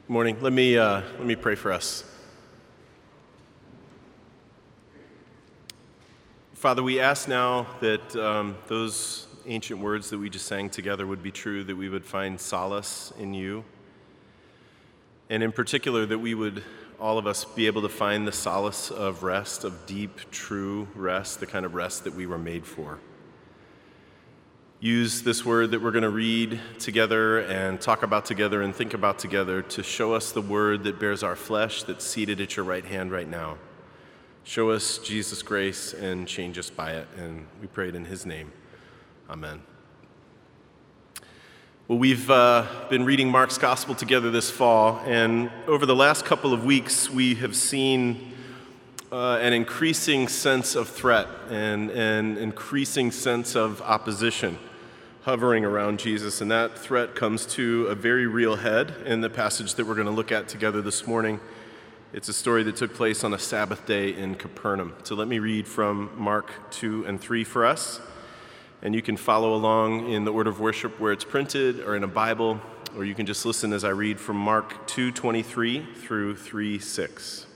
Morning. Let me pray for us. Father, we ask now that those ancient words that we just sang together would be true, that we would find solace in you, and in particular that we would, all of us, be able to find the solace of rest, of deep, true rest, the kind of rest that we were made for. Use this word that we're going to read together and talk about together and think about together to show us the word that bears our flesh that's seated at your right hand right now. Show us Jesus' grace and change us by it, and we pray it in his name. Amen. Well, we've been reading Mark's Gospel together this fall, and over the last couple of weeks we have seen an increasing sense of threat and an increasing sense of opposition hovering around Jesus, and that threat comes to a very real head in the passage that we're going to look at together this morning. It's a story that took place on a Sabbath day in Capernaum. So let me read from Mark 2 and 3 for us, and you can follow along in the order of worship where it's printed or in a Bible, or you can just listen as I read from Mark 2:23 through 3:6.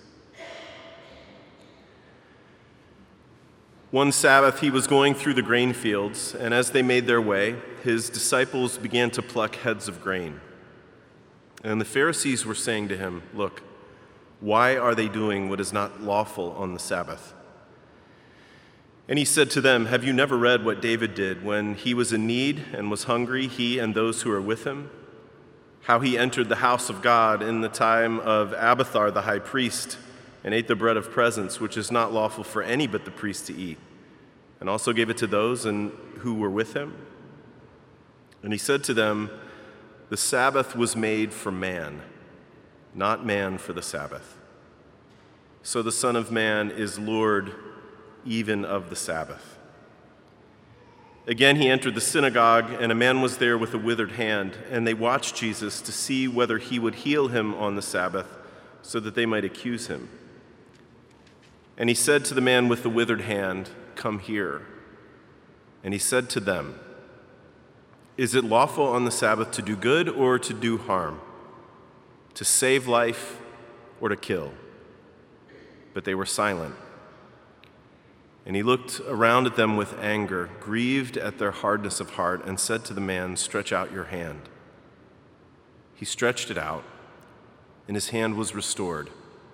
One Sabbath he was going through the grain fields, and as they made their way, his disciples began to pluck heads of grain. And the Pharisees were saying to him, "Look, why are they doing what is not lawful on the Sabbath?" And he said to them, "Have you never read what David did when he was in need and was hungry, he and those who were with him? How he entered the house of God in the time of Abiathar the high priest, and ate the bread of presence, which is not lawful for any but the priest to eat, and also gave it to those who were with him? And he said to them, the Sabbath was made for man, not man for the Sabbath. So the Son of Man is Lord even of the Sabbath." Again he entered the synagogue, and a man was there with a withered hand, and they watched Jesus to see whether he would heal him on the Sabbath, so that they might accuse him. And he said to the man with the withered hand, "Come here." And he said to them, "Is it lawful on the Sabbath to do good or to do harm, to save life or to kill?" But they were silent. And he looked around at them with anger, grieved at their hardness of heart, and said to the man, "Stretch out your hand." He stretched it out, and his hand was restored.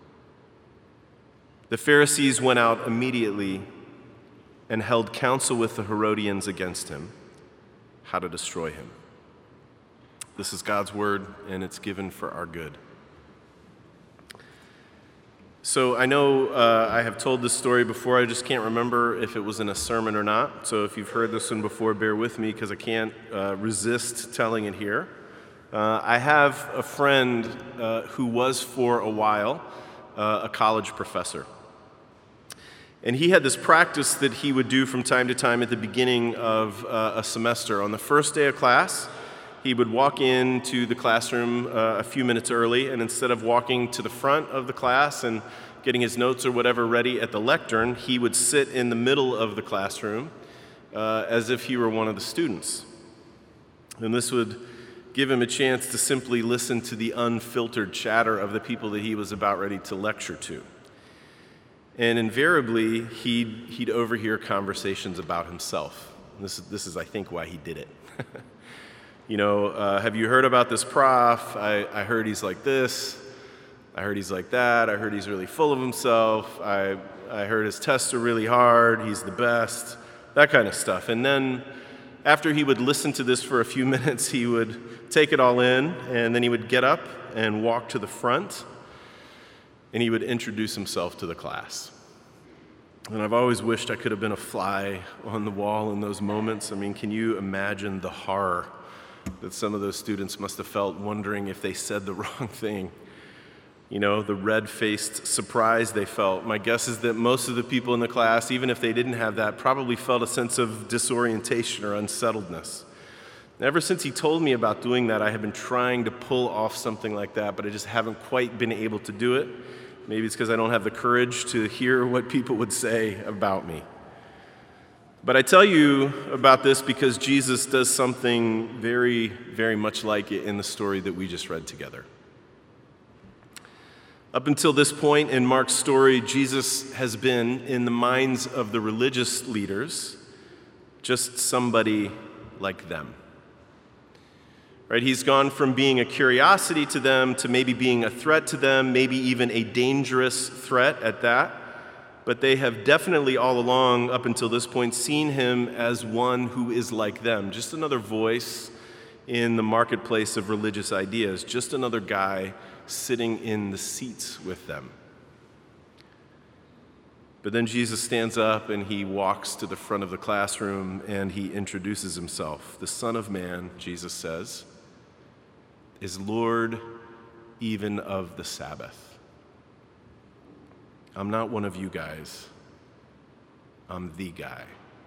The Pharisees went out immediately and held counsel with the Herodians against him, how to destroy him. This is God's word, and it's given for our good. So I know I have told this story before. I just can't remember if it was in a sermon or not. So if you've heard this one before, bear with me because I can't resist telling it here. I have a friend who was for a while a college professor. And he had this practice that he would do from time to time at the beginning of a semester. On the first day of class, he would walk into the classroom a few minutes early, and instead of walking to the front of the class and getting his notes or whatever ready at the lectern, he would sit in the middle of the classroom as if he were one of the students. And this would give him a chance to simply listen to the unfiltered chatter of the people that he was about ready to lecture to. And invariably, he'd overhear conversations about himself. This is, I think, why he did it. Have you heard about this prof? I heard he's like this. I heard he's like that. I heard he's really full of himself. I heard his tests are really hard. He's the best. That kind of stuff. And then after he would listen to this for a few minutes, he would take it all in, and then he would get up and walk to the front, and he would introduce himself to the class. And I've always wished I could have been a fly on the wall in those moments. I mean, can you imagine the horror that some of those students must have felt, wondering if they said the wrong thing? The red-faced surprise they felt. My guess is that most of the people in the class, even if they didn't have that, probably felt a sense of disorientation or unsettledness. Ever since he told me about doing that, I have been trying to pull off something like that, but I just haven't quite been able to do it. Maybe it's because I don't have the courage to hear what people would say about me. But I tell you about this because Jesus does something very, very much like it in the story that we just read together. Up until this point in Mark's story, Jesus has been, in the minds of the religious leaders, just somebody like them. Right? He's gone from being a curiosity to them to maybe being a threat to them, maybe even a dangerous threat at that. But they have definitely all along, up until this point, seen him as one who is like them, just another voice in the marketplace of religious ideas, just another guy sitting in the seats with them. But then Jesus stands up and he walks to the front of the classroom and he introduces himself. The Son of Man, Jesus says, is Lord even of the Sabbath. I'm not one of you guys. I'm the guy.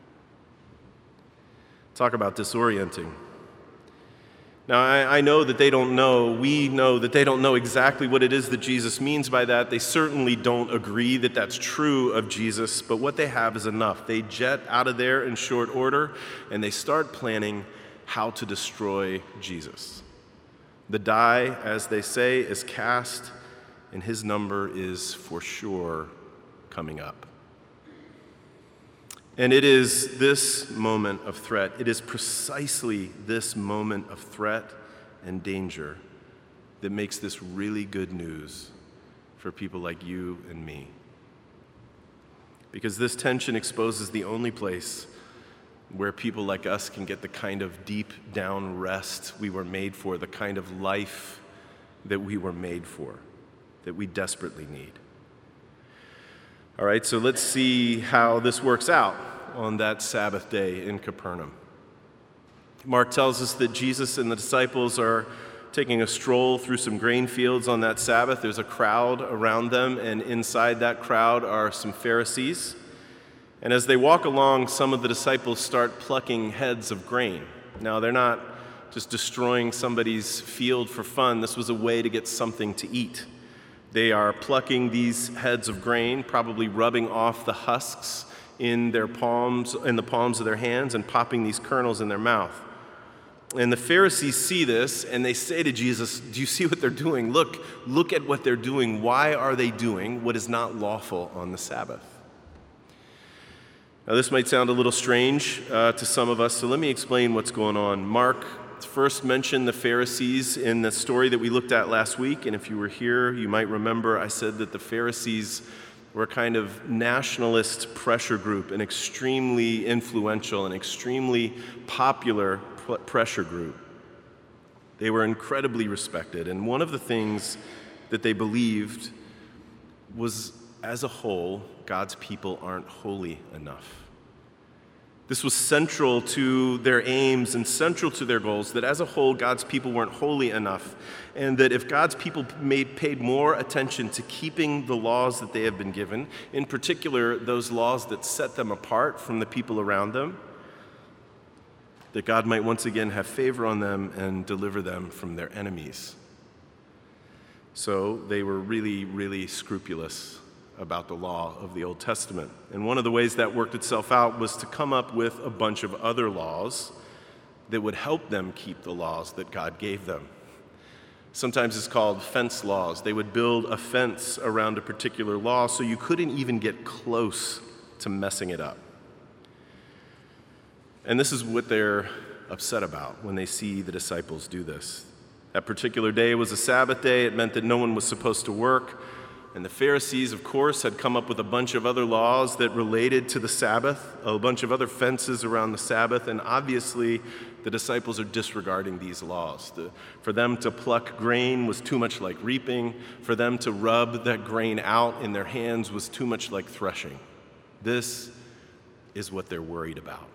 Talk about disorienting. Now, I know that they don't know, we know that they don't know exactly what it is that Jesus means by that. They certainly don't agree that that's true of Jesus, but what they have is enough. They jet out of there in short order, and they start planning how to destroy Jesus. The die, as they say, is cast, and his number is for sure coming up. And it is this moment of threat, it is precisely this moment of threat and danger that makes this really good news for people like you and me. Because this tension exposes the only place where people like us can get the kind of deep down rest we were made for, the kind of life that we were made for, that we desperately need. All right, so let's see how this works out on that Sabbath day in Capernaum. Mark tells us that Jesus and the disciples are taking a stroll through some grain fields on that Sabbath. There's a crowd around them, and inside that crowd are some Pharisees. And as they walk along, some of the disciples start plucking heads of grain. Now, they're not just destroying somebody's field for fun. This was a way to get something to eat. They are plucking these heads of grain, probably rubbing off the husks in their palms, in the palms of their hands, and popping these kernels in their mouth. And the Pharisees see this, and they say to Jesus, "Do you see what they're doing? Look at what they're doing. Why are they doing what is not lawful on the Sabbath?" Now, this might sound a little strange to some of us, so let me explain what's going on. Mark first mentioned the Pharisees in the story that we looked at last week, and if you were here, you might remember I said that the Pharisees were a kind of nationalist pressure group, an extremely influential and extremely popular pressure group. They were incredibly respected, and one of the things that they believed was, as a whole, God's people aren't holy enough. This was central to their aims and central to their goals, that as a whole, God's people weren't holy enough, and that if God's people paid more attention to keeping the laws that they have been given, in particular those laws that set them apart from the people around them, that God might once again have favor on them and deliver them from their enemies. So they were really, really scrupulous about the law of the Old Testament. And one of the ways that worked itself out was to come up with a bunch of other laws that would help them keep the laws that God gave them. Sometimes it's called fence laws. They would build a fence around a particular law so you couldn't even get close to messing it up. And this is what they're upset about when they see the disciples do this. That particular day was a Sabbath day. It meant that no one was supposed to work. And the Pharisees, of course, had come up with a bunch of other laws that related to the Sabbath, a bunch of other fences around the Sabbath, and obviously the disciples are disregarding these laws. For them to pluck grain was too much like reaping. For them to rub that grain out in their hands was too much like threshing. This is what they're worried about.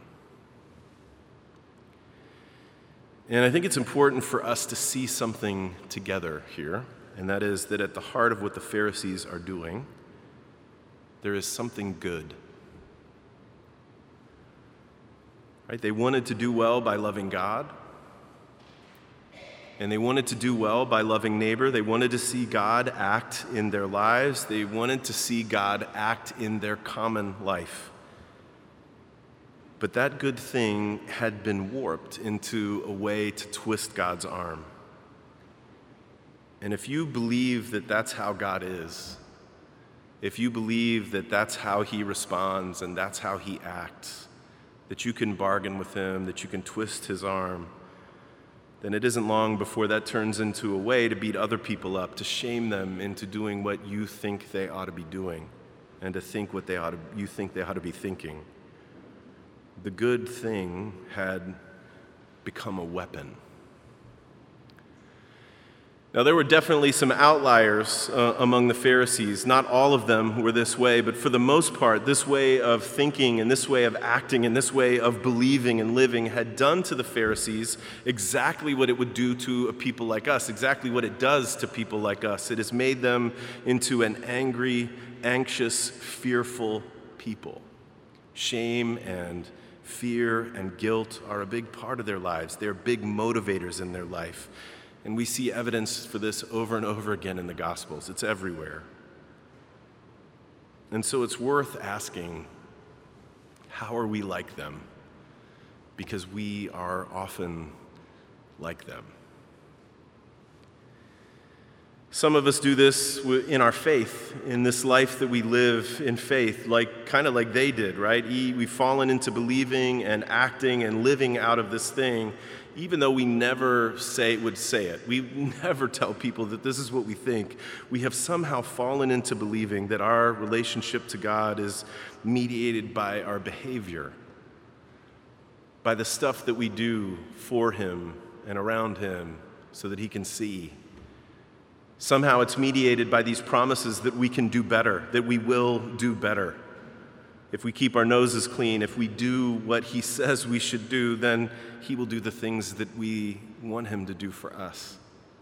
And I think it's important for us to see something together here. And that is that at the heart of what the Pharisees are doing, there is something good. Right? They wanted to do well by loving God, and they wanted to do well by loving neighbor. They wanted to see God act in their lives. They wanted to see God act in their common life. But that good thing had been warped into a way to twist God's arm. And if you believe that that's how God is, if you believe that that's how he responds and that's how he acts, that you can bargain with him, that you can twist his arm, then it isn't long before that turns into a way to beat other people up, to shame them into doing what you think they ought to be doing, and to think what you think they ought to be thinking. The good thing had become a weapon. Now, there were definitely some outliers among the Pharisees. Not all of them were this way, but for the most part, this way of thinking and this way of acting and this way of believing and living had done to the Pharisees exactly what it would do to a people like us, exactly what it does to people like us. It has made them into an angry, anxious, fearful people. Shame and fear and guilt are a big part of their lives. They're big motivators in their life. And we see evidence for this over and over again in the Gospels. It's everywhere. And so it's worth asking, how are we like them? Because we are often like them. Some of us do this in our faith, in this life that we live in faith, kind of like they did, right? We've fallen into believing and acting and living out of this thing, even though we never would say it. We never tell people that this is what we think. We have somehow fallen into believing that our relationship to God is mediated by our behavior, by the stuff that we do for him and around him so that he can see. Somehow it's mediated by these promises that we can do better, that we will do better. If we keep our noses clean, if we do what he says we should do, then he will do the things that we want him to do for us.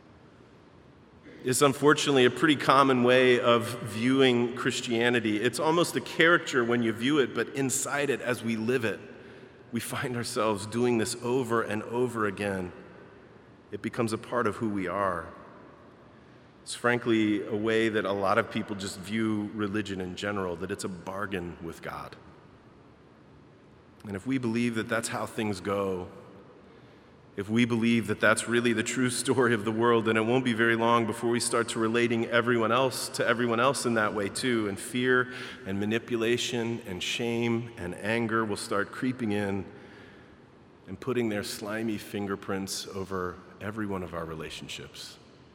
It's unfortunately a pretty common way of viewing Christianity. It's almost a caricature when you view it, but inside it, as we live it, we find ourselves doing this over and over again. It becomes a part of who we are. It's frankly a way that a lot of people just view religion in general, that it's a bargain with God. And if we believe that that's how things go, if we believe that that's really the true story of the world, then it won't be very long before we start to relating everyone else to everyone else in that way too. And fear and manipulation and shame and anger will start creeping in and putting their slimy fingerprints over every one of our relationships.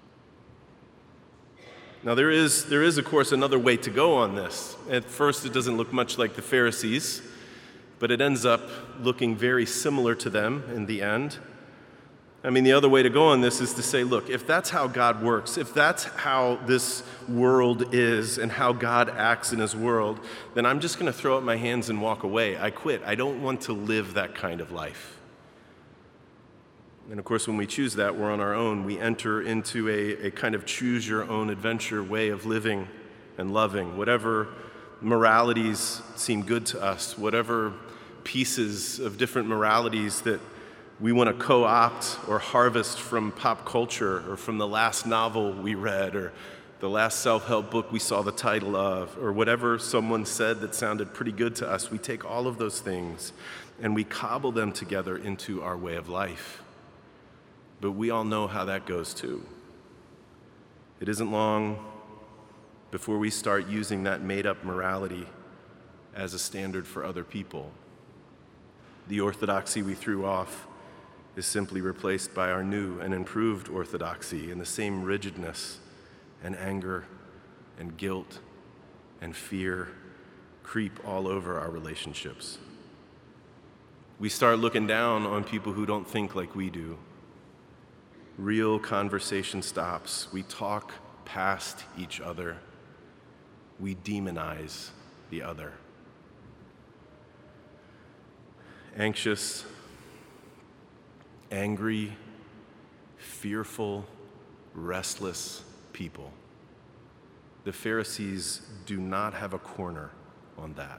Now, there is, of course, another way to go on this. At first, it doesn't look much like the Pharisees, but it ends up looking very similar to them in the end. I mean, the other way to go on this is to say, look, if that's how God works, if that's how this world is and how God acts in his world, then I'm just going to throw up my hands and walk away. I quit. I don't want to live that kind of life. And of course, when we choose that, we're on our own. We enter into a kind of choose-your-own-adventure way of living and loving. Whatever moralities seem good to us, whatever pieces of different moralities that we want to co-opt or harvest from pop culture or from the last novel we read or the last self-help book we saw the title of, or whatever someone said that sounded pretty good to us, we take all of those things and we cobble them together into our way of life. But we all know how that goes too. It isn't long before we start using that made-up morality as a standard for other people. The orthodoxy we threw off is simply replaced by our new and improved orthodoxy, and the same rigidness and anger and guilt and fear creep all over our relationships. We start looking down on people who don't think like we do. Real conversation stops. We talk past each other. We demonize the other. Anxious, angry, fearful, restless people. The Pharisees do not have a corner on that.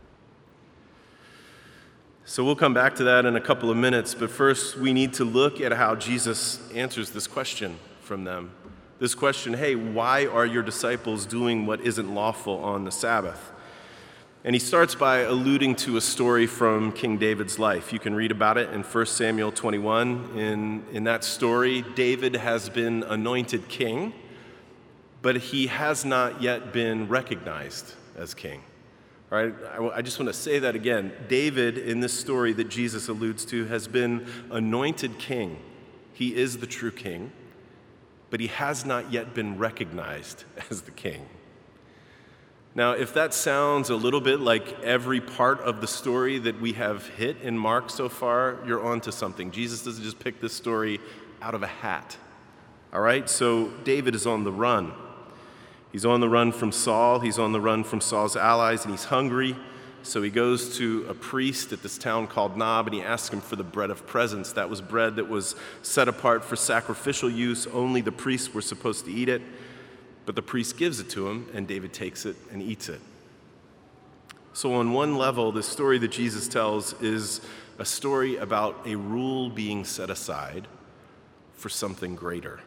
So we'll come back to that in a couple of minutes, but first we need to look at how Jesus answers this question from them. This question, hey, why are your disciples doing what isn't lawful on the Sabbath? And he starts by alluding to a story from King David's life. You can read about it in 1 Samuel 21. In that story, David has been anointed king, but he has not yet been recognized as king. All right, I just want to say that again. David, in this story that Jesus alludes to, has been anointed king. He is the true king, but he has not yet been recognized as the king. Now, if that sounds a little bit like every part of the story that we have hit in Mark so far, you're onto something. Jesus doesn't just pick this story out of a hat. All right, so David is on the run. He's on the run from Saul. He's on the run from Saul's allies, and he's hungry. So he goes to a priest at this town called Nob, and he asks him for the bread of presence. That was bread that was set apart for sacrificial use. Only the priests were supposed to eat it. But the priest gives it to him, and David takes it and eats it. So on one level, the story that Jesus tells is a story about a rule being set aside for something greater.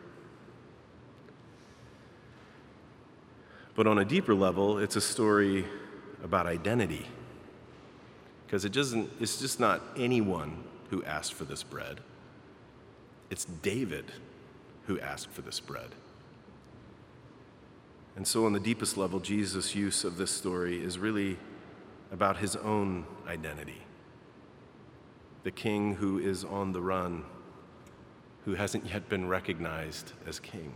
But on a deeper level, it's a story about identity. Because it's just not anyone who asked for this bread. It's David who asked for this bread. And so on the deepest level, Jesus' use of this story is really about his own identity. The king who is on the run, who hasn't yet been recognized as king.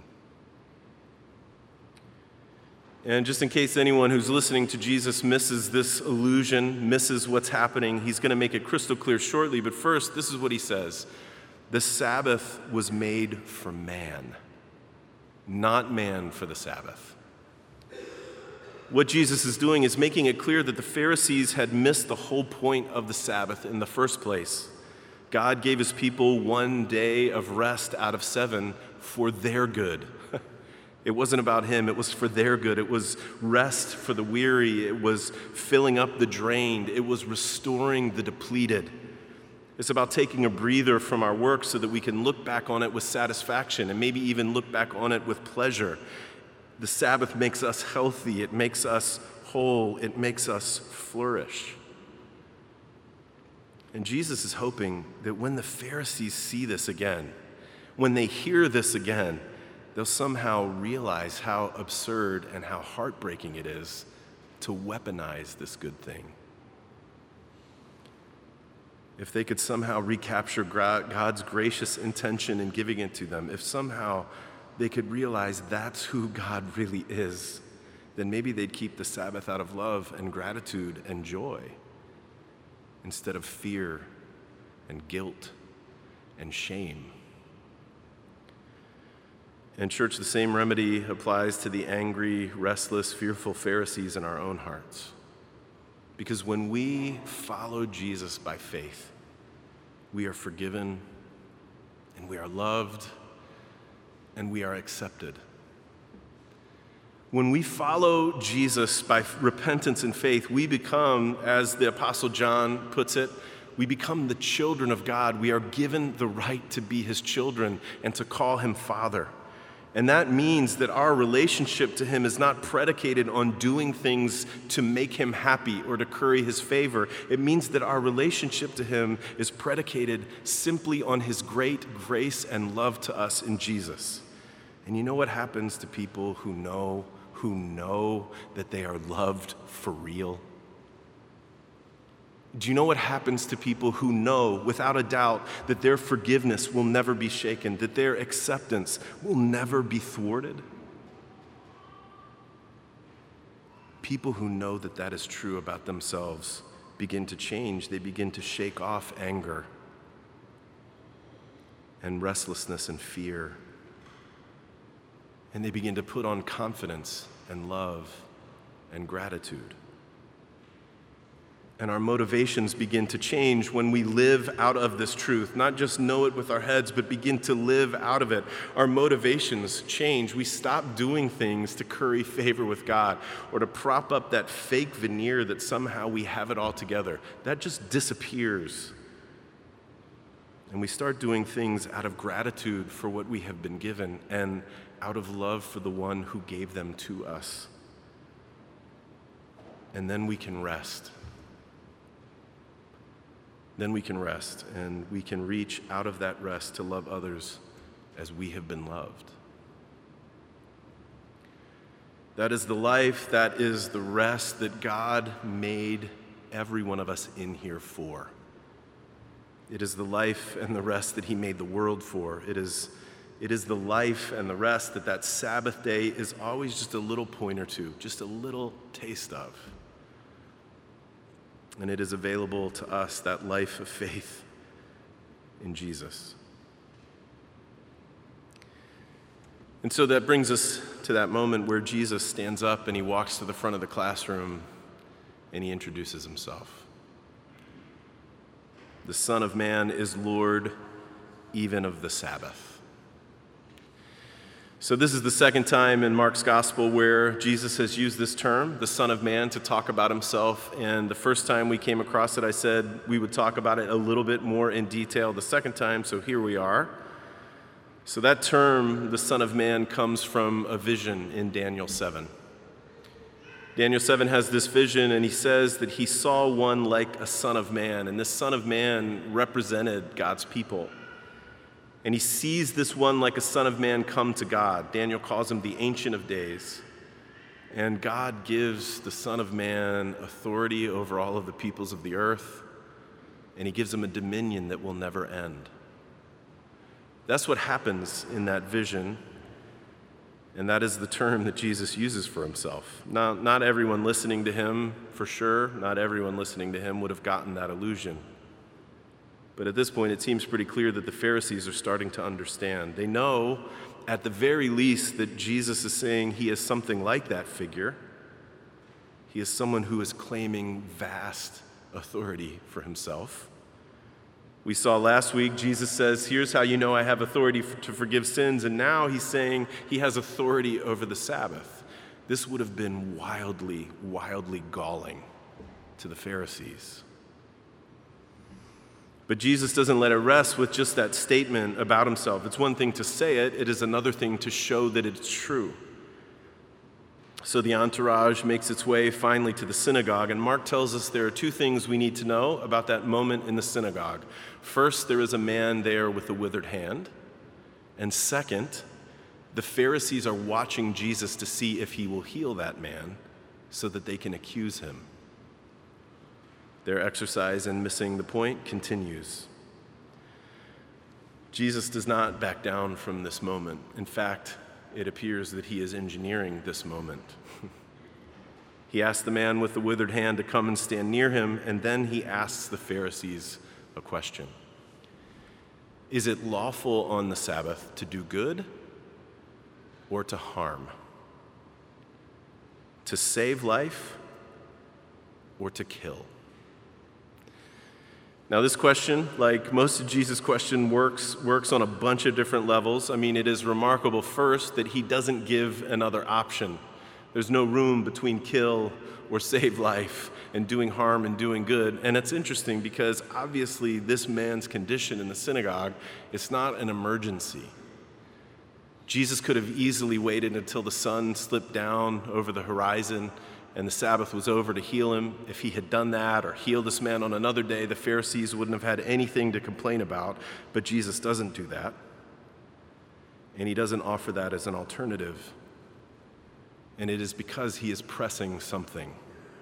And just in case anyone who's listening to Jesus misses this allusion, misses what's happening, he's going to make it crystal clear shortly. But first, this is what he says. The Sabbath was made for man, not man for the Sabbath. What Jesus is doing is making it clear that the Pharisees had missed the whole point of the Sabbath in the first place. God gave his people one day of rest out of 7 for their good. It wasn't about him, it was for their good. It was rest for the weary, it was filling up the drained, it was restoring the depleted. It's about taking a breather from our work so that we can look back on it with satisfaction and maybe even look back on it with pleasure. The Sabbath makes us healthy, it makes us whole, it makes us flourish. And Jesus is hoping that when the Pharisees see this again, when they hear this again, they'll somehow realize how absurd and how heartbreaking it is to weaponize this good thing. If they could somehow recapture God's gracious intention in giving it to them, if somehow they could realize that's who God really is, then maybe they'd keep the Sabbath out of love and gratitude and joy instead of fear and guilt and shame. And church, the same remedy applies to the angry, restless, fearful Pharisees in our own hearts. Because when we follow Jesus by faith, we are forgiven and we are loved and we are accepted. When we follow Jesus by repentance and faith, we become, as the Apostle John puts it, we become the children of God. We are given the right to be his children and to call him Father. And that means that our relationship to him is not predicated on doing things to make him happy or to curry his favor. It means that our relationship to him is predicated simply on his great grace and love to us in Jesus. And you know what happens to people who know that they are loved for real? Do you know what happens to people who know without a doubt that their forgiveness will never be shaken, that their acceptance will never be thwarted? People who know that that is true about themselves begin to change. They begin to shake off anger and restlessness and fear. And they begin to put on confidence and love and gratitude. And our motivations begin to change when we live out of this truth, not just know it with our heads, but begin to live out of it. Our motivations change. We stop doing things to curry favor with God or to prop up that fake veneer that somehow we have it all together. That just disappears. And we start doing things out of gratitude for what we have been given and out of love for the one who gave them to us. and then we can rest. Then we can rest, and we can reach out of that rest to love others as we have been loved. That is the life, that is the rest that God made every one of us in here for. It is the life and the rest that he made the world for. It is the life and the rest that Sabbath day is always just a little pointer to, just a little taste of. And it is available to us, that life of faith in Jesus. And so that brings us to that moment where Jesus stands up and he walks to the front of the classroom and he introduces himself. The Son of Man is Lord even of the Sabbath. So this is the second time in Mark's gospel where Jesus has used this term, the Son of Man, to talk about himself. And the first time we came across it, I said we would talk about it a little bit more in detail the second time, so here we are. So that term, the Son of Man, comes from a vision in Daniel 7. Daniel 7 has this vision, and he says that he saw one like a Son of Man, and this Son of Man represented God's people. And he sees this one like a Son of Man come to God. Daniel calls him the Ancient of Days. And God gives the Son of Man authority over all of the peoples of the earth, and he gives him a dominion that will never end. That's what happens in that vision, and that is the term that Jesus uses for himself. Now, not everyone listening to him, for sure, not everyone listening to him would have gotten that illusion. But at this point, it seems pretty clear that the Pharisees are starting to understand. They know, at the very least, that Jesus is saying he is something like that figure. He is someone who is claiming vast authority for himself. We saw last week, Jesus says, here's how you know I have authority to forgive sins. And now he's saying he has authority over the Sabbath. This would have been wildly, wildly galling to the Pharisees. But Jesus doesn't let it rest with just that statement about himself. It's one thing to say it, it is another thing to show that it's true. So the entourage makes its way finally to the synagogue, and Mark tells us there are two things we need to know about that moment in the synagogue. First, there is a man there with a withered hand. And second, the Pharisees are watching Jesus to see if he will heal that man so that they can accuse him. Their exercise in missing the point continues. Jesus does not back down from this moment. In fact, it appears that he is engineering this moment. He asks the man with the withered hand to come and stand near him, and then he asks the Pharisees a question. Is it lawful on the Sabbath to do good or to harm? To save life or to kill? Now, this question, like most of Jesus' question, works on a bunch of different levels. I mean, it is remarkable, first, that he doesn't give another option. There's no room between kill or save life and doing harm and doing good. And it's interesting because, obviously, this man's condition in the synagogue, it's not an emergency. Jesus could have easily waited until the sun slipped down over the horizon and the Sabbath was over to heal him. If he had done that or healed this man on another day, the Pharisees wouldn't have had anything to complain about. But Jesus doesn't do that. And he doesn't offer that as an alternative. And it is because he is pressing something.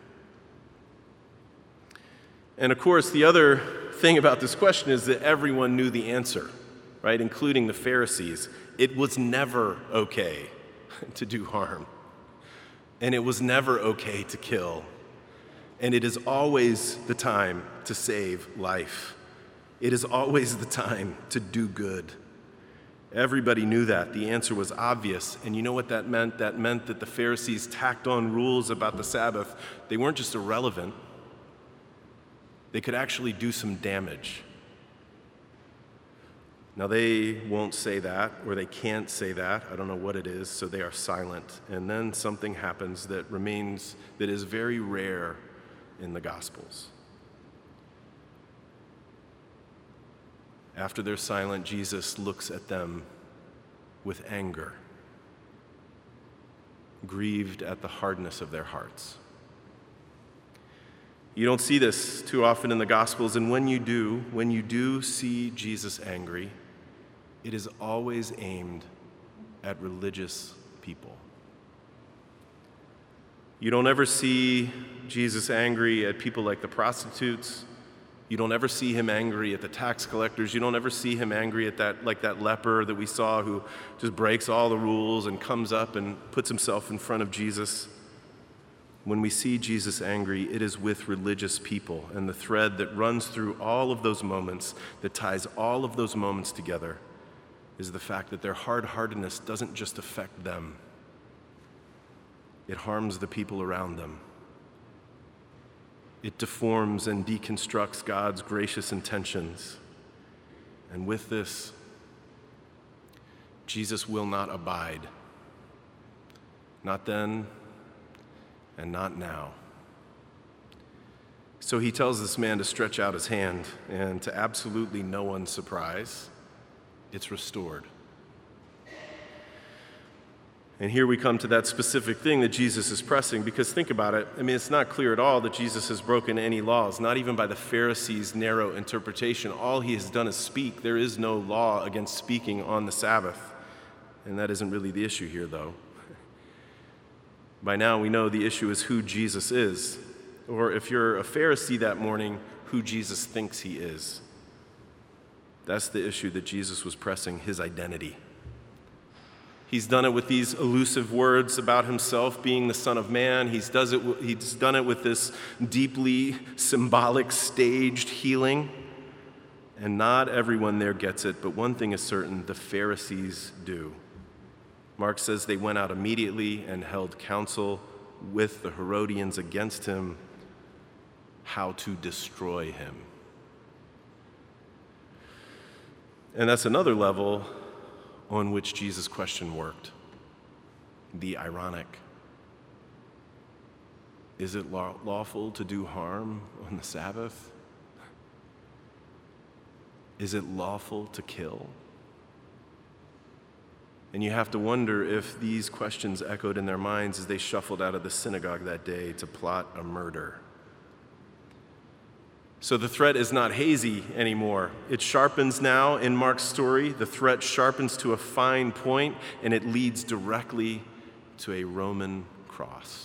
And of course, the other thing about this question is that everyone knew the answer, right? Including the Pharisees. It was never okay to do harm. And it was never okay to kill. And it is always the time to save life. It is always the time to do good. Everybody knew that. The answer was obvious. And you know what that meant? That meant that the Pharisees tacked on rules about the Sabbath. They weren't just irrelevant. They could actually do some damage. Now, they won't say that, or they can't say that. I don't know what it is, so they are silent. And then something happens that is very rare in the Gospels. After they're silent, Jesus looks at them with anger, grieved at the hardness of their hearts. You don't see this too often in the Gospels, and when you do see Jesus angry, it is always aimed at religious people. You don't ever see Jesus angry at people like the prostitutes. You don't ever see him angry at the tax collectors. You don't ever see him angry at that leper that we saw who just breaks all the rules and comes up and puts himself in front of Jesus. When we see Jesus angry, it is with religious people, and the thread that runs through all of those moments, that ties all of those moments together, is the fact that their hard-heartedness doesn't just affect them. It harms the people around them. It deforms and deconstructs God's gracious intentions. And with this, Jesus will not abide. Not then, and not now. So he tells this man to stretch out his hand, and to absolutely no one's surprise, it's restored. And here we come to that specific thing that Jesus is pressing, because think about it. I mean, it's not clear at all that Jesus has broken any laws, not even by the Pharisees' narrow interpretation. All he has done is speak. There is no law against speaking on the Sabbath. And that isn't really the issue here, though. By now, we know the issue is who Jesus is, or if you're a Pharisee that morning, who Jesus thinks he is. That's the issue that Jesus was pressing, his identity. He's done it with these elusive words about himself being the Son of Man. He's done it with this deeply symbolic, staged healing. And not everyone there gets it, but one thing is certain, the Pharisees do. Mark says they went out immediately and held counsel with the Herodians against him, how to destroy him. And that's another level on which Jesus' question worked. The ironic. Is it lawful to do harm on the Sabbath? Is it lawful to kill? And you have to wonder if these questions echoed in their minds as they shuffled out of the synagogue that day to plot a murder. So the threat is not hazy anymore. It sharpens now in Mark's story. The threat sharpens to a fine point, and it leads directly to a Roman cross.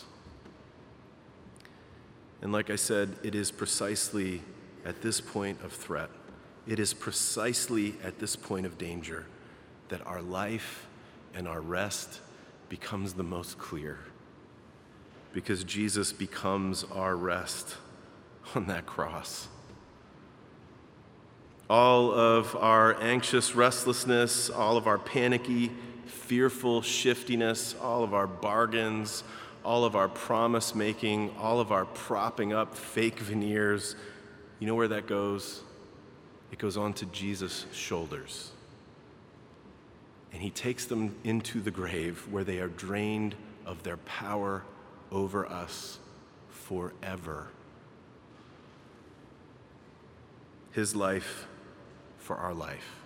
And like I said, it is precisely at this point of threat, it is precisely at this point of danger that our life and our rest becomes the most clear, because Jesus becomes our rest on that cross. All of our anxious restlessness, all of our panicky, fearful shiftiness, all of our bargains, all of our promise-making, all of our propping up fake veneers, you know where that goes? It goes onto Jesus' shoulders. And he takes them into the grave where they are drained of their power over us forever. His life for our life.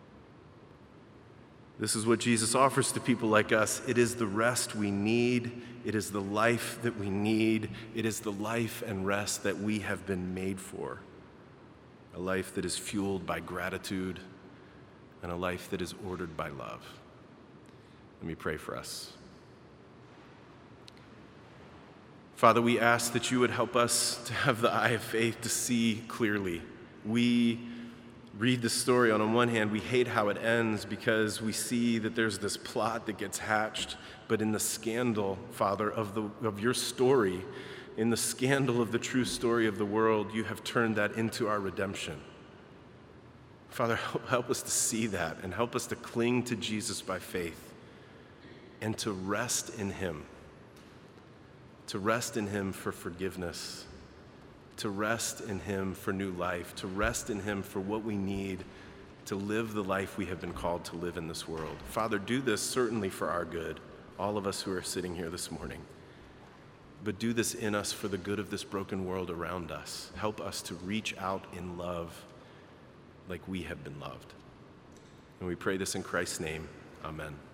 This is what Jesus offers to people like us. It is the rest we need. It is the life that we need. It is the life and rest that we have been made for. A life that is fueled by gratitude, and a life that is ordered by love. Let me pray for us. Father, we ask that you would help us to have the eye of faith to see clearly. We read the story, on one hand, we hate how it ends because we see that there's this plot that gets hatched, but in the scandal, Father, of your story, in the scandal of the true story of the world, you have turned that into our redemption. Father, help us to see that and help us to cling to Jesus by faith and to rest in him for forgiveness, to rest in him for new life, to rest in him for what we need to live the life we have been called to live in this world. Father, do this certainly for our good, all of us who are sitting here this morning. But do this in us for the good of this broken world around us. Help us to reach out in love like we have been loved. And we pray this in Christ's name. Amen.